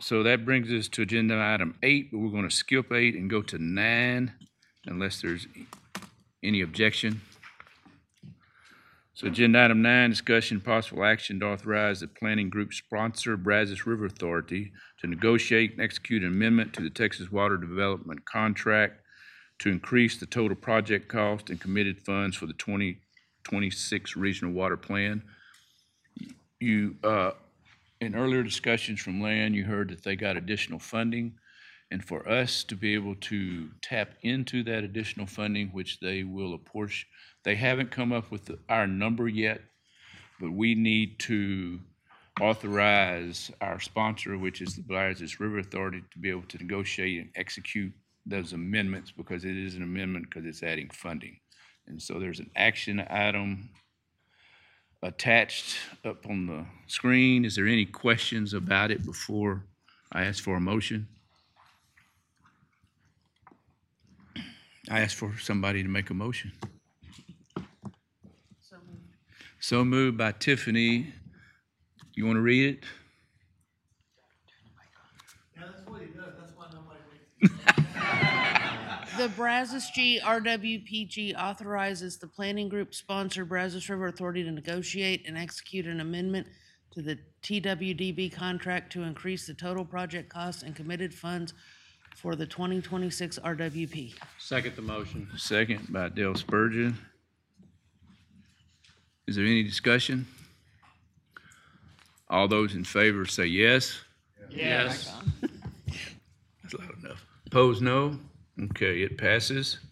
so that brings us to agenda item 8, but we're going to skip 8 and go to 9 unless there's any objection. So agenda item 9, discussion possible action to authorize the planning group sponsor Brazos River Authority to negotiate and execute an amendment to the Texas Water Development Contract to increase the total project cost and committed funds for the 2026 Regional Water Plan. You, in earlier discussions from Land, you heard that they got additional funding. And for us to be able to tap into that additional funding, which they will apportion, they haven't come up with our number yet, but we need to authorize our sponsor, which is the Brazos River Authority, to be able to negotiate and execute those amendments, because it is an amendment because it's adding funding. And so there's an action item attached up on the screen. Is there any questions about it before I ask for a motion? I ask for somebody to make a motion. So moved by Tiffany. You want to read it? Yeah, that's what he does. That's why nobody reads. The Brazos G RWPG authorizes the planning group sponsor Brazos River Authority to negotiate and execute an amendment to the TWDB contract to increase the total project costs and committed funds for the 2026 RWP. Second the motion. Second by Dale Spurgeon. Is there any discussion? All those in favor say yes. Yes. That's loud enough. Opposed, no. Okay, it passes.